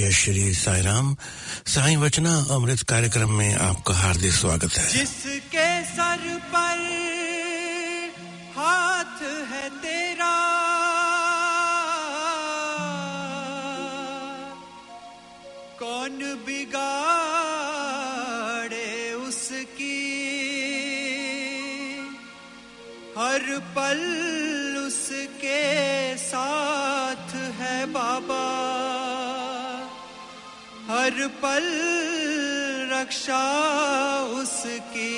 जय श्री साईं राम। साईं वचना अमृत कार्यक्रम में आपका हार्दिक स्वागत है। जिसके सर पर हाथ है तेरा, कौन बिगाड़े उसकी, हर पल उसके साथ है बाबा, हर पल रक्षा उसकी।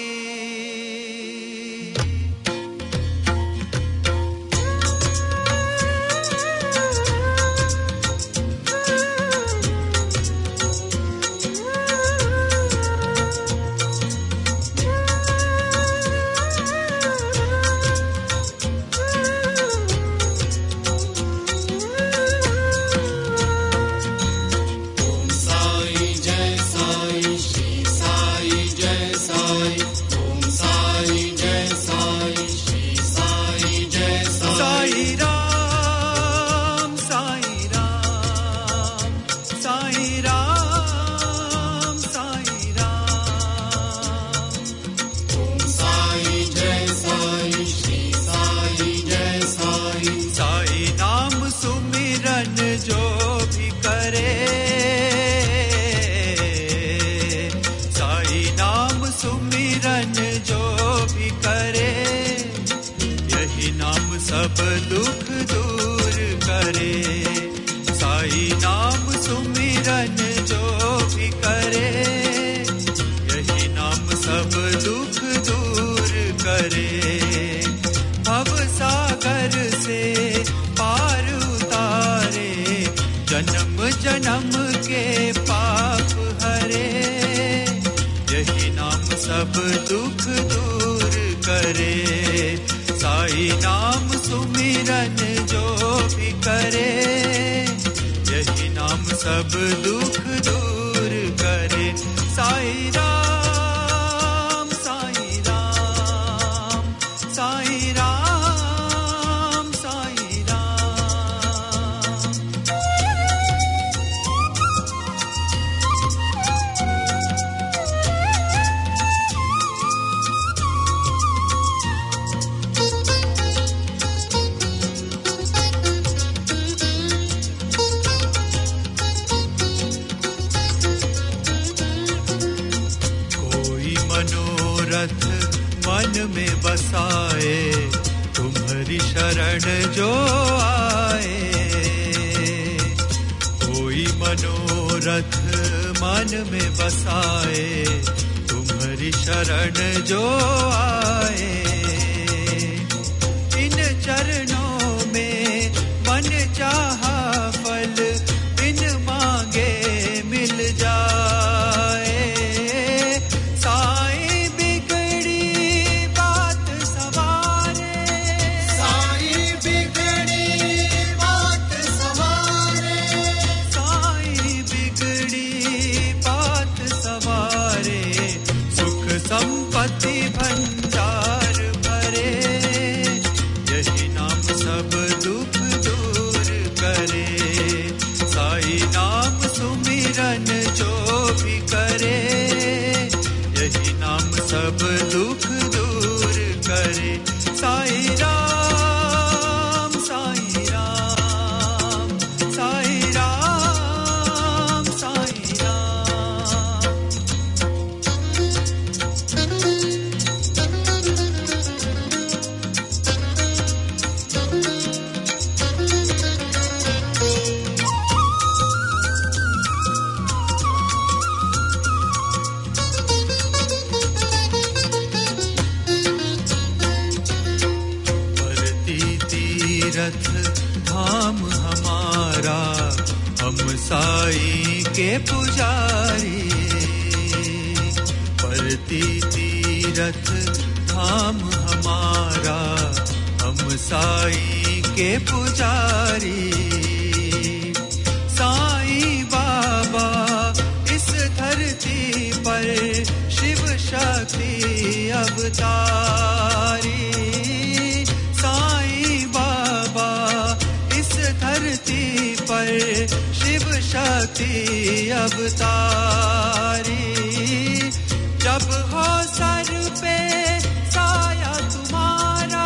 सब दुख दूर करे, साईं नाम सुमिरन जो भी करे, यही नाम सब दुख दूर करे। भव सागर से पार उतारे, जन्म जन्म के पाप हरे, यही नाम सब दुख दूर करे। साईं नाम सुमिरन जो भी करे, यही नाम सब दुख दूर करे। साईं राम साईं राम साईं राम साईं राम। मन में बसाए, तुम्हारी शरण जो आए, कोई मनोरथ मन में बसाए, तुम्हारी शरण जो आए। इन चरणों में मन चाहा फल, बिन मांगे मिल जाए। संपत्ति भंडार भरे, यही नाम सब दुख दूर करे। साईं नाम सुमिरन जो भी करे, यही नाम सब दुख दूर करे। साईं राम साईं राम साईं राम साईं राम। तीरथ धाम हमारा, हम साईं के पुजारी। परती तीरथ धाम हमारा, हम साईं के पुजारी। साईं बाबा इस धरती पर शिव शक्ति अवतारी। साईं बाबा इस धरती पर शिव शक्ति अवतारी जब हो सर पे साया तुम्हारा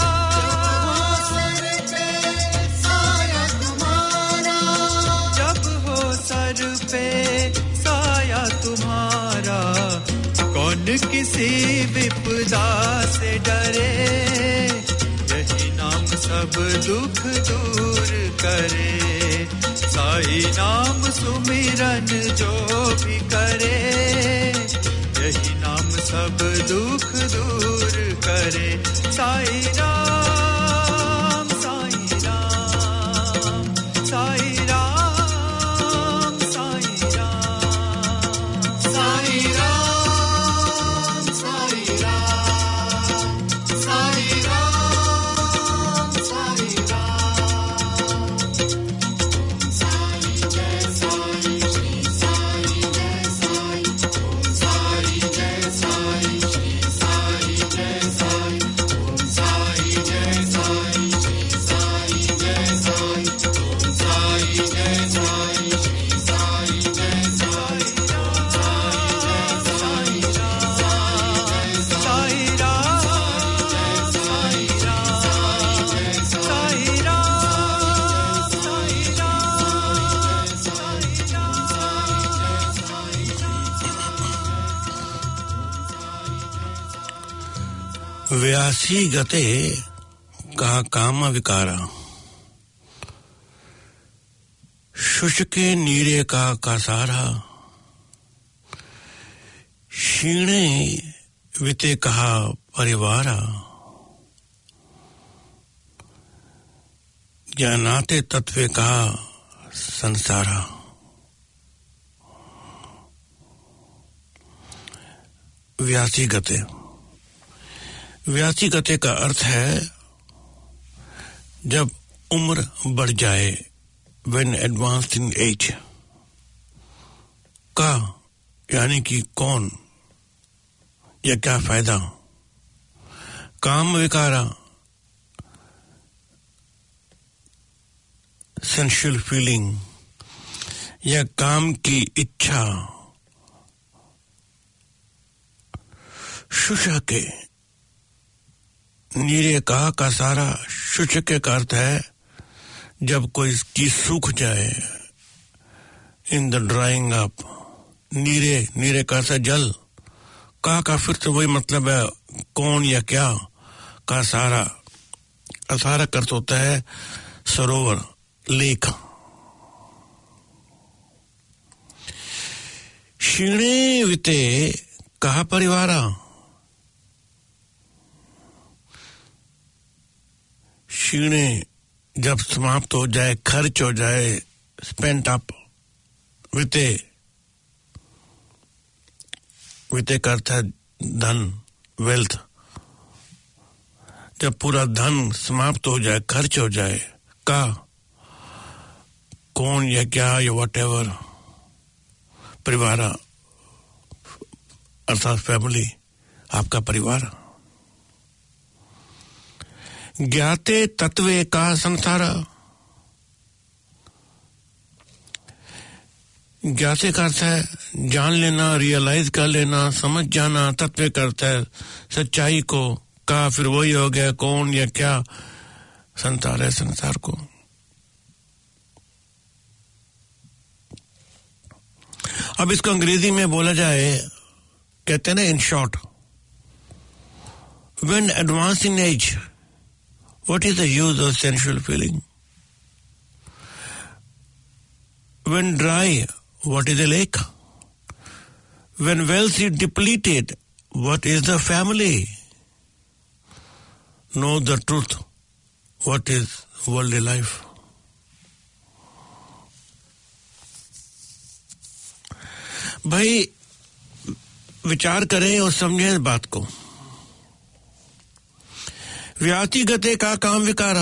जब हो सर पे साया तुम्हारा कौन किसी विपदा से डरे यही नाम सब दुख दूर करे साई नाम सुमिरन जो भी करे यही नाम सब दुख दूर करे साई राम साई राम साई राम साई राम साई राम साई राम साई राम साई व्यासी गते का काम विकारा शुष्के नीरे का कासारा क्षीणे विते कहा परिवारा ज्ञानाते तत्वे कहा संसारा व्यासी गते व्यासी गते का अर्थ है जब उम्र बढ़ जाए when advanced in age का यानी कि कौन या क्या फायदा काम विकारा सेंसुअल फीलिंग या काम की इच्छा शुष्क के नीरे का सारा शुष्क का अर्थ है जब कोई चीज सूख जाए इन द ड्राइंग अप नीरे का से जल का फिर तो वही मतलब है कौन या क्या का सारा अर्थ होता है सरोवर लेक क्षीणे विते कहा परिवारा क्षीणे जब समाप्त हो जाए खर्च हो जाए स्पेंट अप विते का अर्थ है धन वेल्थ जब पूरा धन समाप्त हो जाए खर्च हो जाए का कौन या क्या या व्हाटएवर परिवार अर्थात फैमिली आपका परिवार ज्ञाते तत्वे का संसार ज्ञाते का अर्थ है जान लेना रियलाइज कर लेना समझ जाना तत्व करता है सच्चाई को का फिर वही हो गया कौन या क्या संसार है संसार को अब इसको अंग्रेजी में बोला जाए कहते हैं ना in short when advance in age what is the use of sensual feeling when dry what is a lake when wealth is depleted what is the family know the truth what is worldly life भाई विचार करें और समझें इस बात को व्याति गते का काम विकारा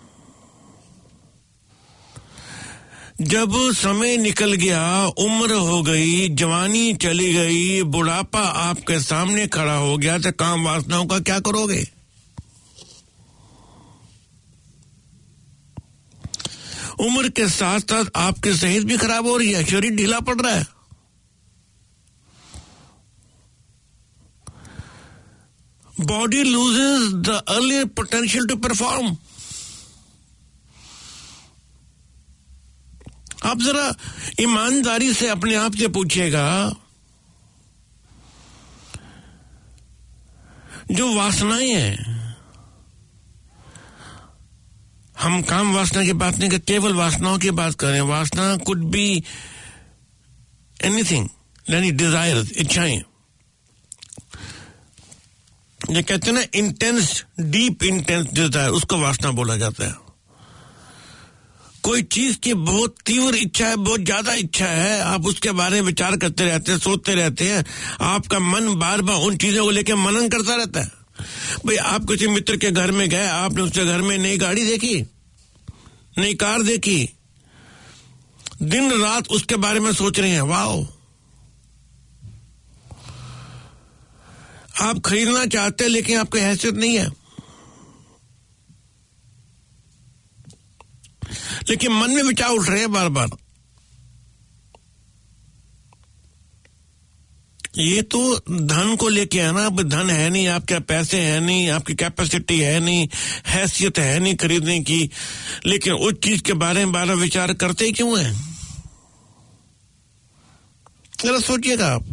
जब समय निकल गया उम्र हो गई जवानी चली गई बुढ़ापा आपके सामने खड़ा हो गया तो काम वासनाओं का क्या करोगे उम्र के साथ साथ आपकी सेहत भी खराब हो रही है, शरीर ढीला पड़ रहा है। Body loses the earlier potential to perform. आप जरा ईमानदारी से अपने आप से पूछिएगा, जो वासनाएं हैं, हम काम वासना की बात नहीं कर, केवल वासनाओं की बात करें। वासना कुड बी एनीथिंग, यानी डिजायर, इच्छाएं। ये कहते हैं ना इंटेंस, डीप इंटेंस डिजायर, उसको वासना बोला जाता है। कोई चीज की बहुत तीव्र इच्छा है, बहुत ज्यादा इच्छा है, आप उसके बारे में विचार करते रहते हैं, सोचते रहते हैं, आपका मन बार बार उन चीजों को लेकर मनन करता रहता है। भाई आप किसी मित्र के घर में गए, आपने उसके घर में नई गाड़ी देखी, नई कार देखी, दिन रात उसके बारे में सोच रहे हैं, वाओ। आप खरीदना चाहते हैं लेकिन आपकी हैसियत नहीं है, लेकिन मन में विचार उठ रहे हैं बार बार। ये तो धन को लेके है ना। अब धन है नहीं, आपके पैसे है नहीं, आपकी कैपेसिटी है नहीं, हैसियत है नहीं खरीदने की, लेकिन उस चीज के बारे में बार बार विचार करते ही क्यों हैं? जरा सोचिएगा आप।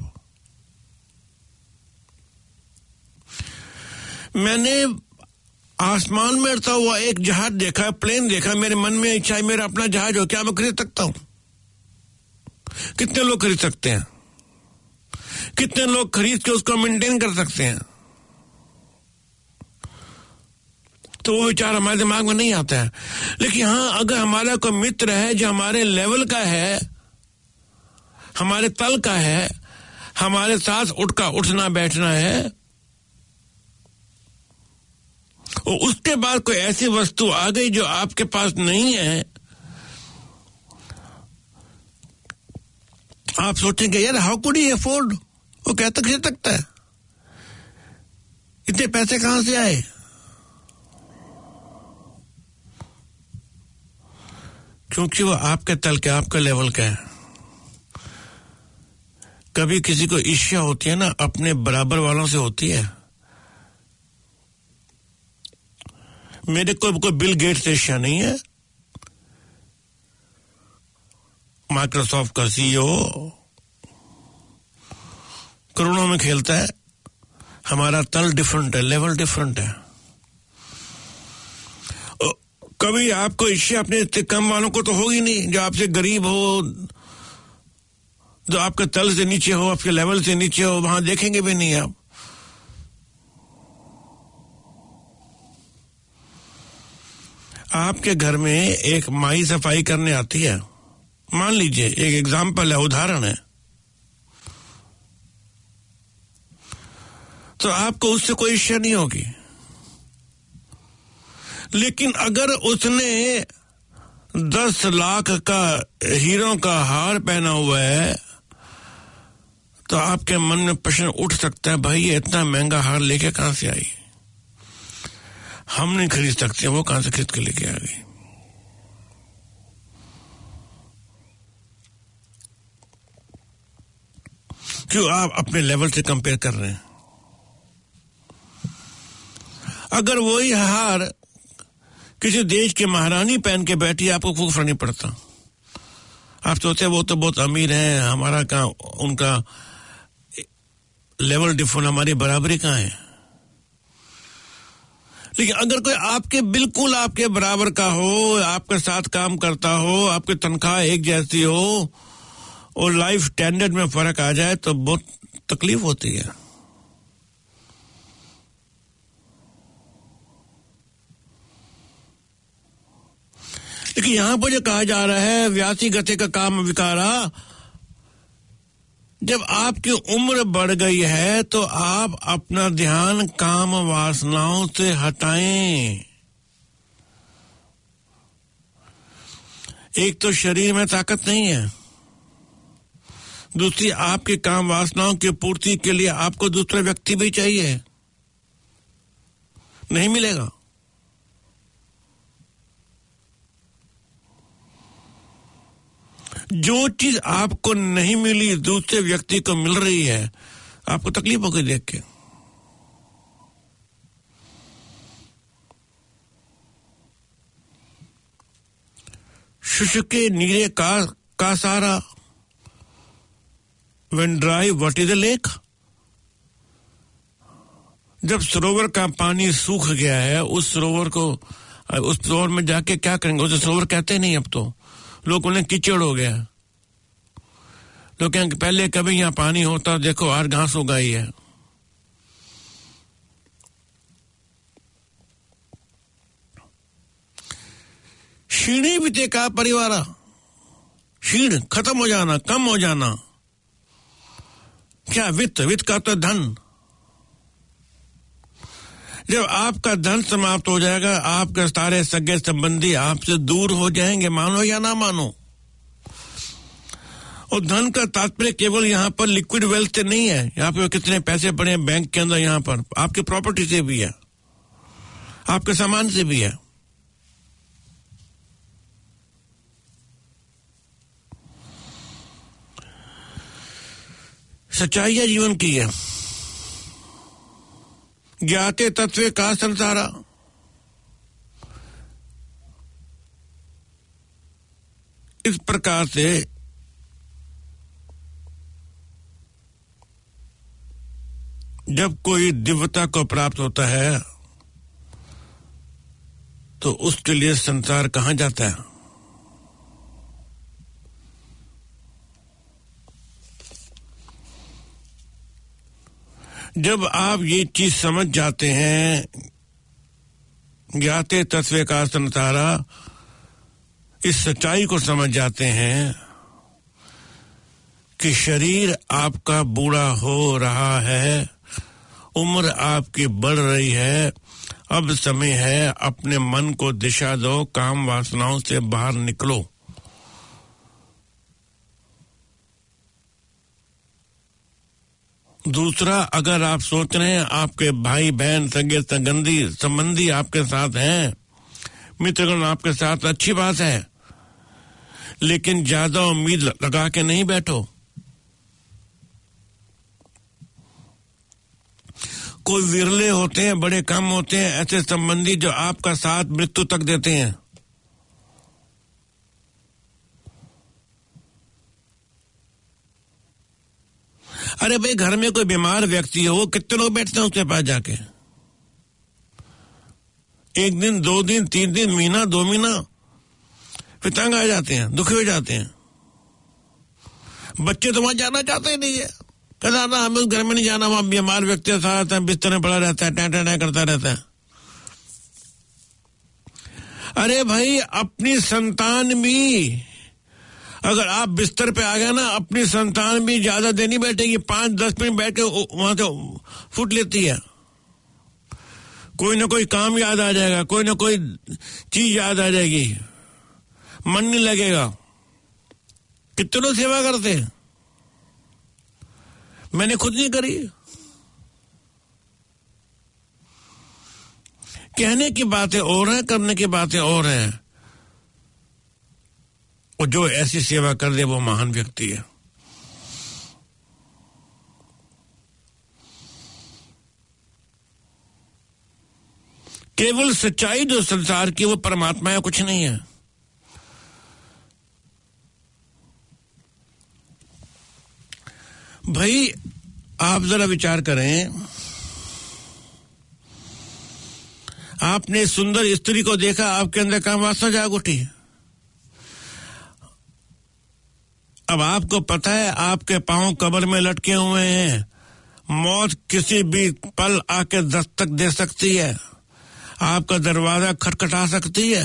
मैंने आसमान में उड़ता हुआ एक जहाज देखा, प्लेन देखा, मेरे मन में इच्छा है मेरा अपना जहाज हो, क्या मैं खरीद सकता हूं? कितने लोग खरीद सकते हैं? कितने लोग खरीद के उसको मेंटेन कर सकते हैं? तो वो विचार हमारे दिमाग में नहीं आता है। लेकिन हाँ, अगर हमारा कोई मित्र है जो हमारे लेवल का है, हमारे तल का है, हमारे साथ उठना बैठना है, और उसके बाद कोई ऐसी वस्तु आ गई जो आपके पास नहीं है, आप सोचेंगे यार हाउ कुड ही अफोर्ड, वो कहता खरीद सकता है, इतने पैसे कहां से आए? क्योंकि वो आपके तल के, आपके लेवल का है। कभी किसी को ईर्ष्या होती है ना, अपने बराबर वालों से होती है। मेरे को कोई बिल गेट्स से ईर्ष्या नहीं है, माइक्रोसॉफ्ट का सीईओ करोड़ों में खेलता है, हमारा तल डिफरेंट है, लेवल डिफरेंट है। कभी आपको ईर्ष्या अपने इतने कम वालों को तो होगी नहीं, जो आपसे गरीब हो, जो आपके तल से नीचे हो, आपके लेवल से नीचे हो, वहां देखेंगे भी नहीं आप। आपके घर में एक माई सफाई करने आती है, मान लीजिए, एक एग्जाम्पल है, उदाहरण है, तो आपको उससे कोई ईर्ष्या नहीं होगी। लेकिन अगर उसने 10 लाख का हीरो का हार पहना हुआ है, तो आपके मन में प्रश्न उठ सकता है, भाई ये इतना महंगा हार लेके कहां से आई? हम नहीं खरीद सकते, वो कहां से खरीद के लेके आ गई? क्यों आप अपने लेवल से कंपेयर कर रहे हैं? अगर वही हार किसी देश की महारानी पहन के बैठी, आपको कोई फर्क नहीं पड़ता। आप सोचते हैं वो तो बहुत अमीर है, हमारा कहाँ, उनका लेवल डिफरेंट, हमारी बराबरी कहाँ है? लेकिन अगर कोई आपके बिल्कुल आपके बराबर का हो, आपके साथ काम करता हो, आपकी तनख्वाह एक जैसी हो, और लाइफ स्टैंडर्ड में फर्क आ जाए, तो बहुत तकलीफ होती है। लेकिन यहां पर जो कहा जा रहा है, व्यासी गति का काम विकारा, जब आपकी उम्र बढ़ गई है तो आप अपना ध्यान काम वासनाओं से हटाएं। एक तो शरीर में ताकत नहीं है, दूसरी आपके काम वासनाओं की पूर्ति के लिए आपको दूसरा व्यक्ति भी चाहिए, नहीं मिलेगा। जो चीज आपको नहीं मिली दूसरे व्यक्ति को मिल रही है, आपको तकलीफ होगी देख के। शुष्के नीरे का सारा, when dry what is a lake? जब सरोवर का पानी सूख गया है, उस सरोवर में जाके क्या करेंगे? उसे सरोवर कहते नहीं अब तो, लोग उन्हें कीचड़ हो गया। लोग कहेंगे पहले कभी यहाँ पानी होता, देखो आज घास उगाई है। क्षीणी बीते का परिवार, क्षीण खत्म हो जाना, कम हो जाना। क्या वित्त का तो धन। जब आपका धन समाप्त हो जाएगा, आपके सारे सगे संबंधी आपसे दूर हो जाएंगे, मानो या ना मानो। और धन का तात्पर्य केवल यहाँ पर लिक्विड वेल्थ से नहीं है, यहाँ पे कितने पैसे पड़े हैं बैंक के अंदर, यहाँ पर आपकी प्रॉपर्टी से भी है, आपके सामान से भी है। सच्चाई है जीवन की है। ज्ञाते तत्व का संसारा, इस प्रकार से जब कोई दिव्यता को प्राप्त होता है तो उसके लिए संसार कहां जाता है? जब आप ये चीज समझ जाते हैं, ज्ञाते तत्व का संसारा, इस सच्चाई को समझ जाते हैं कि शरीर आपका बूढ़ा हो रहा है, उम्र आपकी बढ़ रही है, अब समय है अपने मन को दिशा दो, काम वासनाओं से बाहर निकलो। दूसरा, अगर आप सोच रहे हैं आपके भाई बहन सगे संबंधी आपके साथ हैं, मित्रगण आपके साथ, अच्छी बात है, लेकिन ज्यादा उम्मीद लगा के नहीं बैठो। कोई विरले होते हैं, बड़े कम होते हैं ऐसे संबंधी जो आपका साथ मृत्यु तक देते हैं। अरे भाई, घर में कोई बीमार व्यक्ति हो, कितने लोग बैठते हैं उसके पास जाके? एक दिन, 2 दिन, 3 दिन, महीना, 2 महीना, फिर तंग आ जाते हैं, दुखी हो जाते हैं। बच्चे तो वहां जाना चाहते ही नहीं है, कहता था हमें उस घर में नहीं जाना, वहां बीमार व्यक्ति साथ है, बिस्तर में पड़ा रहता है, टै करता रहता है। अरे भाई, अपनी संतान भी, अगर आप बिस्तर पे आ गए ना, अपनी संतान भी ज्यादा देर नहीं बैठेगी, 5-10 मिनट बैठ के वहां से फुट लेती है। कोई ना कोई काम याद आ जाएगा, कोई ना कोई चीज याद आ जाएगी, मन नहीं लगेगा। कितने लोग सेवा करते हैं, मैंने खुद नहीं करी। कहने की बातें और हैं, करने की बातें और हैं। और जो ऐसी सेवा कर दे वो महान व्यक्ति है। केवल सच्चाई जो संसार की, वो परमात्मा है, कुछ नहीं है। भाई, आप जरा विचार करें, आपने सुंदर स्त्री को देखा, आपके अंदर काम वासना जाग उठी। अब आपको पता है आपके पांव कब्र में लटके हुए हैं, मौत किसी भी पल आके दस्तक दे सकती है, आपका दरवाजा खटखटा सकती है।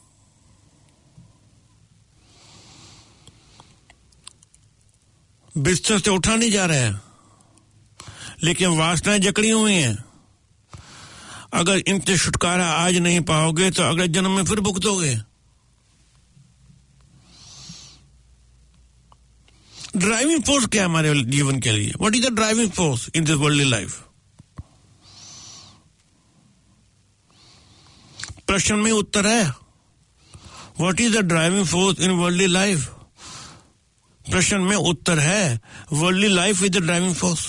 बिस्तर से उठा नहीं जा रहा है, लेकिन वासनाएं जकड़ी हुई हैं। अगर इनसे छुटकारा आज नहीं पाओगे तो अगले जन्म में फिर भुगतोगे। ड्राइविंग फोर्स क्या है हमारे जीवन के लिए? What is the driving force in this worldly life? प्रश्न में उत्तर है, what is the driving force in worldly life? प्रश्न में उत्तर है, worldly life is the driving force.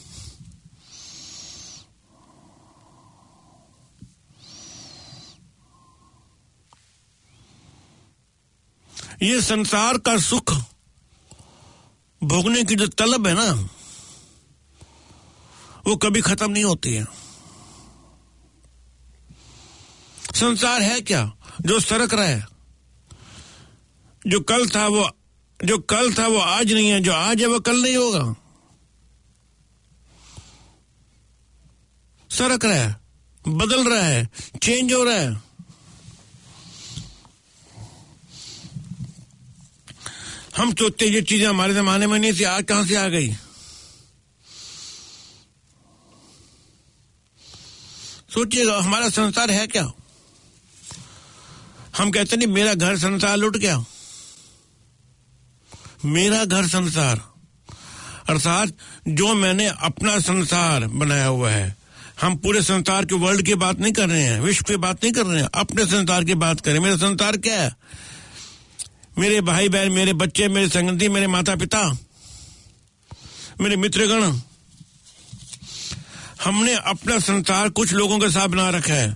ये संसार का सुख भोगने की जो तलब है ना, वो कभी खत्म नहीं होती है। संसार है क्या? जो सरक रहा है। जो कल था वो आज नहीं है, जो आज है वो कल नहीं होगा। सरक रहा है, बदल रहा है, चेंज हो रहा है। हम सोचते ये चीजें हमारे जमाने में नहीं थी, आज कहां से आ गई। सोचिएगा, हमारा संसार है क्या? हम कहते नहीं मेरा घर संसार लुट गया। मेरा घर संसार अर्थात जो मैंने अपना संसार बनाया हुआ है। हम पूरे संसार के वर्ल्ड की बात नहीं कर रहे हैं, विश्व की बात नहीं कर रहे हैं, अपने संसार की बात करें। मेरा संसार क्या है? मेरे भाई बहन, मेरे बच्चे, मेरे संगति, मेरे माता पिता, मेरे मित्रगण। हमने अपना संसार कुछ लोगों के साथ बना रखा है।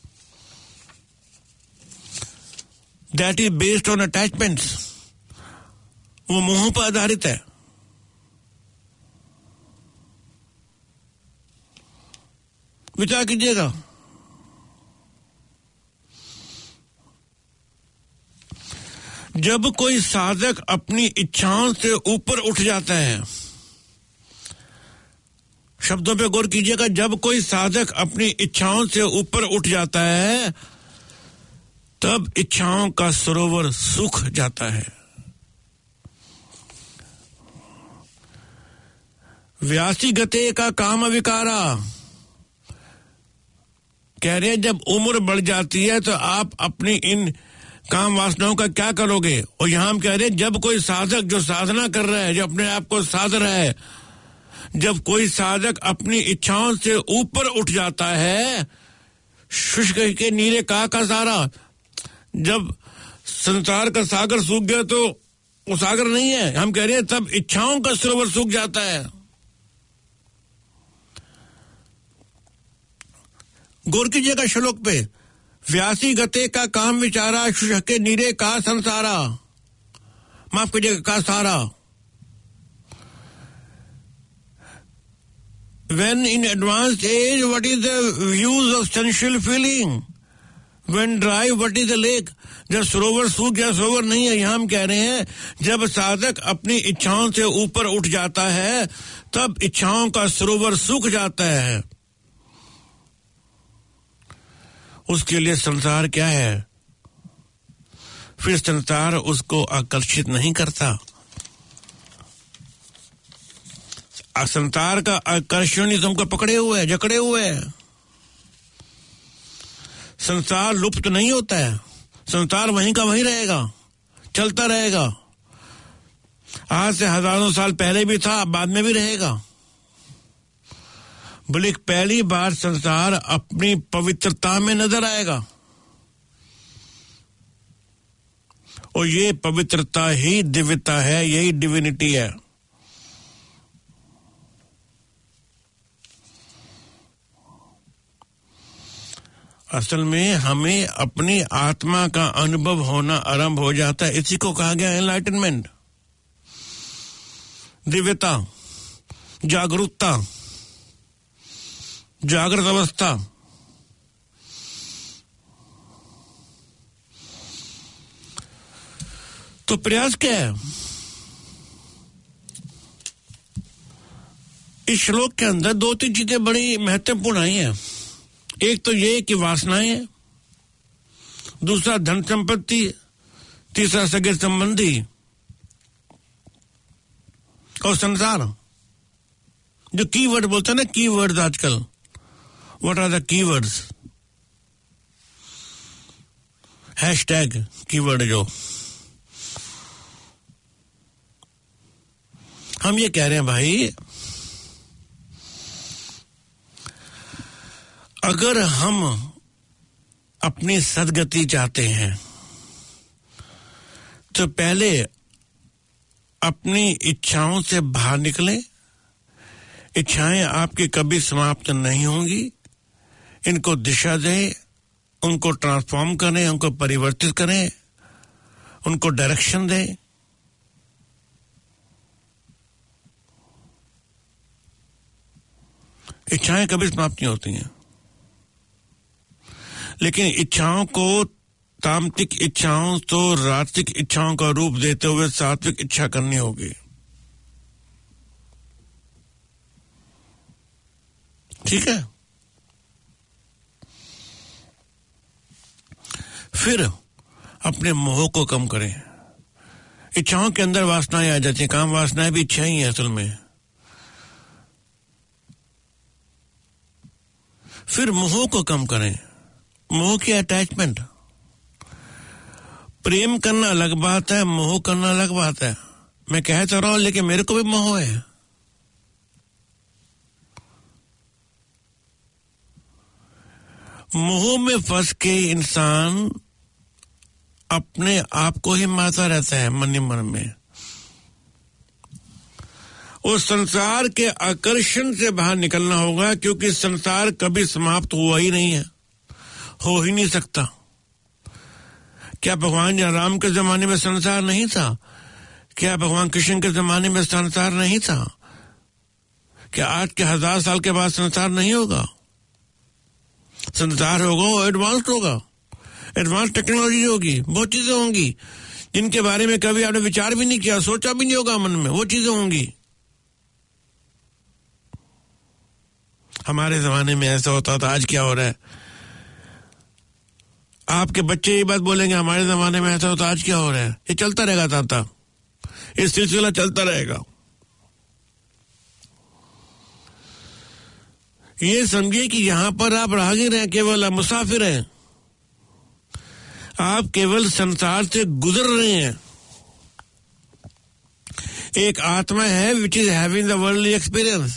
That is based on attachments. वो मोह पर आधारित है। विचार कीजिएगा। जब कोई साधक अपनी इच्छाओं से ऊपर उठ जाता है, शब्दों पे गौर कीजिएगा, जब कोई साधक अपनी इच्छाओं से ऊपर उठ जाता है तब इच्छाओं का सरोवर सूख जाता है। व्यासी गते का काम विकारा। कह रहे जब उम्र बढ़ जाती है तो आप अपनी इन काम वासनाओं का क्या करोगे। और यहां हम कह रहे हैं जब कोई साधक जो साधना कर रहा है, जो अपने आप को साध रहा है, जब कोई साधक अपनी इच्छाओं से ऊपर उठ जाता है, शुष्क के नीरे का सारा। जब संसार का सागर सूख गया तो वो सागर नहीं है। हम कह रहे हैं तब इच्छाओं का सरोवर सूख जाता है। गौर कीजिएगा श्लोक पे, व्यासी गते का काम विचारा, शुष्क के नीरे का संसारा। माफ कीजिएगा, का सारा। When in advanced age, what is the views of sensual feeling? When dry, what is the lake? जब सरोवर सूख गया, सरोवर नहीं है। यहां हम कह रहे हैं जब साधक अपनी इच्छाओं से ऊपर उठ जाता है तब इच्छाओं का सरोवर सूख जाता है। उसके लिए संसार क्या है? फिर संसार उसको आकर्षित नहीं करता। संसार का आकर्षण ही तुमको पकड़े हुए है, जकड़े हुए है। संसार लुप्त नहीं होता है। संसार वहीं का वहीं रहेगा, चलता रहेगा। आज से हजारों साल पहले भी था, बाद में भी रहेगा। बोले पहली बार संसार अपनी पवित्रता में नजर आएगा और ये पवित्रता ही दिव्यता है, यही डिविनिटी है। असल में हमें अपनी आत्मा का अनुभव होना आरंभ हो जाता है। इसी को कहा गया एनलाइटनमेंट, दिव्यता, जागरूकता, जागृत अवस्था। तो प्रयास क्या है? इस श्लोक के अंदर दो तीन चीजें बड़ी महत्वपूर्ण आई हैं। एक तो ये कि वासनाएं हैं, दूसरा धन संपत्ति, तीसरा सगे संबंधी और संसार। जो कीवर्ड बोलते हैं ना, कीवर्ड्स आजकल, what are the keywords? Hashtag keyword. जो हम ये कह रहे हैं भाई, अगर हम अपनी सदगति चाहते हैं तो पहले अपनी इच्छाओं से बाहर निकलें। इच्छाएं आपकी कभी समाप्त नहीं होंगी। इनको दिशा दें, उनको ट्रांसफॉर्म करें, उनको परिवर्तित करें, उनको डायरेक्शन दें। इच्छाएं कभी समाप्त नहीं होती हैं, लेकिन इच्छाओं को, तामसिक इच्छाओं तो रात्रिक इच्छाओं का रूप देते हुए सात्विक इच्छा करनी होगी। ठीक है। फिर अपने मोह को कम करें। इच्छाओं के अंदर वासनाएं आ जाती हैं, काम वासनाएं भी इच्छा ही है असल में। फिर मोह को कम करें। मोह की अटैचमेंट, प्रेम करना अलग बात है, मोह करना अलग बात है। मैं कह तो रहा हूं लेकिन मेरे को भी मोह है। मोह में फंस के इंसान अपने आप को ही मारता रहता है मन ही मन में। उस संसार के आकर्षण से बाहर निकलना होगा, क्योंकि संसार कभी समाप्त हुआ ही नहीं है, हो ही नहीं सकता। क्या भगवान राम के जमाने में संसार नहीं था? क्या भगवान कृष्ण के जमाने में संसार नहीं था? क्या आज के 1000 साल के बाद संसार नहीं होगा? संसार होगा, वो एडवांस्ड होगा, एडवांस टेक्नोलॉजी होगी, बहुत चीजें होंगी जिनके बारे में कभी आपने विचार भी नहीं किया, सोचा भी नहीं होगा मन में, वो चीजें होंगी। हमारे जमाने में ऐसा होता था, आज क्या हो रहा है? आपके बच्चे ये बात बोलेंगे, हमारे जमाने में ऐसा होता, आज क्या हो रहा है? ये चलता रहेगा ताता, ये सिलसिला चलता रहेगा। ये समझिए कि यहां पर आप राहगीर हैं, केवल आप मुसाफिर हैं, आप केवल संसार से गुजर रहे हैं। एक आत्मा है which is having the worldly experience.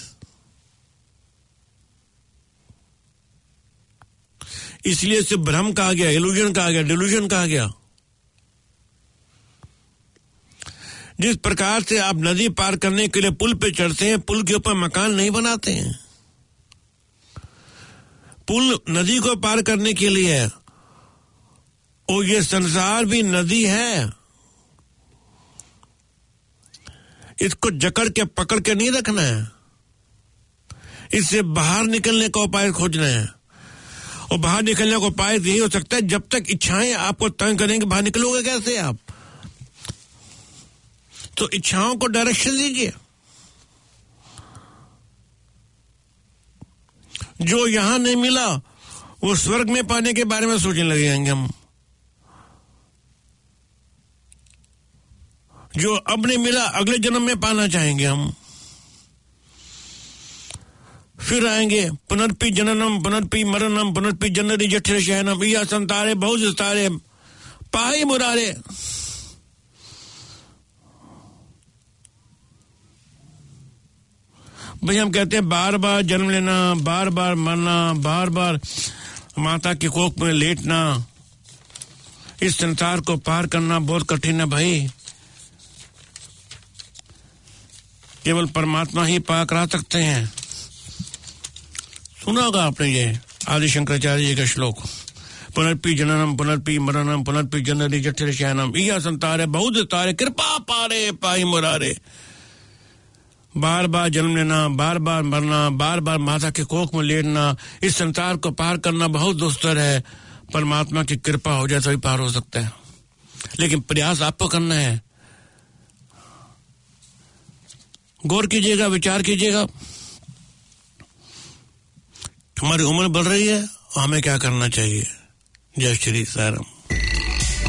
इसलिए इसे भ्रम कहा गया, इल्यूजन कहा गया, डिल्यूजन कहा गया। जिस प्रकार से आप नदी पार करने के लिए पुल पे चढ़ते हैं, पुल के ऊपर मकान नहीं बनाते हैं। पुल नदी को पार करने के लिए है, और ये संसार भी नदी है। इसको जकड़ के पकड़ के नहीं रखना है, इससे बाहर निकलने का उपाय खोजना है। और बाहर निकलने का उपाय यही हो सकता है, जब तक इच्छाएं आपको तंग करेंगे, बाहर निकलोगे कैसे आप? तो इच्छाओं को डायरेक्शन दीजिए। जो यहां नहीं मिला वो स्वर्ग में पाने के बारे में सोचने लगे जाएंगे हम। जो अब नहीं मिला अगले जन्म में पाना चाहेंगे हम। फिर आएंगे पुनर्पि जननम पुनर्पि मरणम पुनर्पि जनरी जठर शयनम या संतारे बहुत विस्तारे पाई मुरारे। भाई हम कहते हैं बार बार जन्म लेना, बार बार मरना, बार बार माता की कोख में लेटना, इस संसार को पार करना बहुत कठिन है भाई। केवल परमात्मा ही पार करा सकते हैं। सुना होगा आपने ये आदि शंकराचार्य जी का श्लोक, पुनर्पि जननम पुनर्पि मरणम पुनर्पि जननी जठर शयनम इया संतारे बहुत तारे कृपा पारे पाई मुरारे। बार बार जन्म लेना, बार बार मरना, बार बार माता के कोख में लेटना, इस संसार को पार करना बहुत दुस्तर है। परमात्मा की कृपा हो जाए तभी पार हो सकता है, लेकिन प्रयास आपको करना है। गौर कीजिएगा, विचार कीजिएगा। हमारी उम्र बढ़ रही है और हमें क्या करना चाहिए। जय श्री साईं।